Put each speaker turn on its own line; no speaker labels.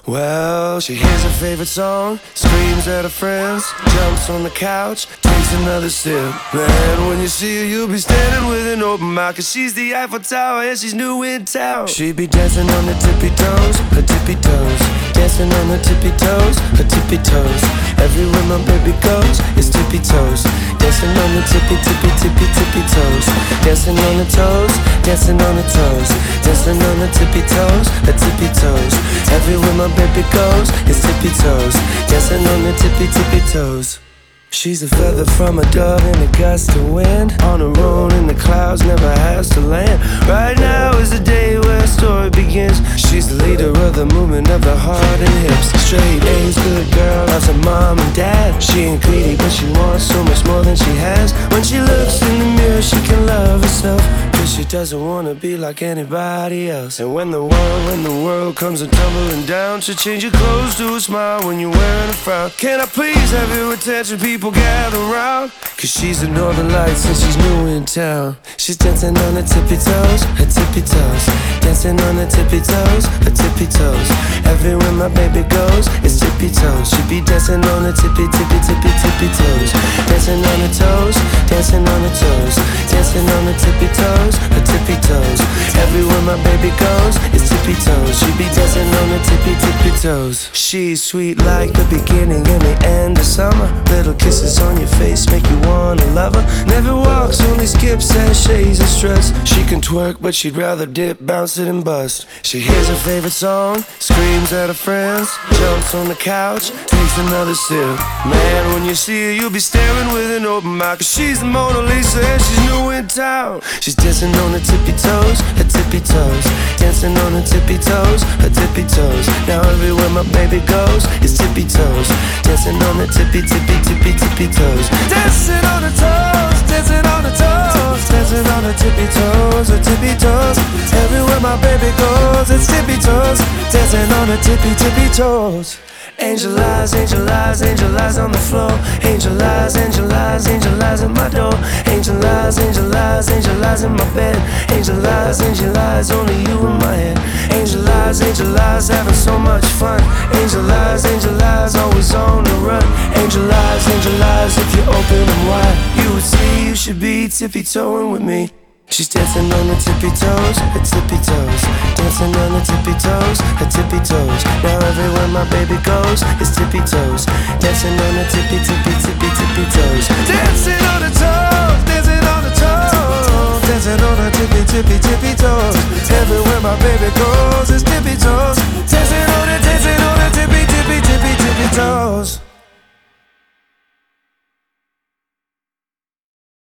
Well, she hears her favorite song, screams at her friends, jumps on the couch, takes another sip. Man, when you see her, you'll be standing with an open mouth, 'cause she's the Eiffel Tower and she's new in town. She'd be dancing on her tippy toes, her tippy toes, dancing on her tippy toes, her tippy toes. Everywhere my baby goes, it's tippy toes, dancing on the tippy, tippy, tippy, tippy toes, dancing on the toes, dancing on the toes, dancing on the tippy toes, her tippy toes. Everywhere my baby goes, it's tippy toes, dancing on the tippy, tippy toes. She's a feather from a dove in a gust of wind, on her own in the clouds, never has to land. Right now is the day where a story begins. She's the leader of the movement of the heart and hips. Straight A's, good girl, loves her mom and dad. She ain't greedy, but she wants so much more than she has. When she looks in the mirror, she can love herself, 'cause she doesn't wanna be like anybody else. And when the world comes a tumbling down, she'll change your clothes to a smile when you're wearing a frown. Can I please have your attention, people gather round? 'Cause she's the Northern Lights and she's new in town. She's dancing on her tippy toes, her tippy toes, dancing on her tippy toes, her tippy toes. Everywhere my baby goes, it's tippy toes. She be dancing on her tippy, tippy, tippy, tippy toes, dancing on her toes, dancing on her toes, dancing on her tippy toes, her tippy toes. Everywhere my baby goes, it's tippy toes. She be dancing on her tippy, tippy toes. She's sweet like the beginning and the end of summer. Little kisses on your face make you wanna love her. Never walks, only skips, sashays and struts. She can twerk, but she'd rather dip, bounce it and bust. She hears her favorite song, screams at her friends, jumps on the couch, takes another sip. Man, when you see her, you'll be staring with an open mouth, 'cause she's the Mona Lisa and she's new in town. She's dancing on her tippy toes, her tippy toes, dancing on her tippy toes, her tippy toes. Now everywhere my baby goes, it's tippy toes, dancing on her tippy, tippy, tippy, tippy toes, dancing on her toes, dancing on her toes, dancing on her tippy toes, her tippy toes. Everywhere my baby goes, it's tippy toes, dancing on her tippy, tippy toes. Angel eyes, angel eyes, angel eyes on the floor. Angel eyes, angel eyes, angel eyes at my door. Angel eyes, angel eyes, angel eyes in my bed. Angel eyes, only you in my head. Angel eyes, having so much fun. Angel eyes, always on the run. Angel eyes, if you open them wide, you would see you should be tippy-toeing with me. She's dancing on her tippy toes, her tippy toes, dancing on her tippy toes, her tippy toes. Now everywhere my baby goes, it's tippy toes, dancing on her tippy, tippy, tippy, tippy toes, dancing on her toes, dancing on her toes, dancing on her tippy, tippy, tippy toes. Everywhere my baby goes, it's tippy toes,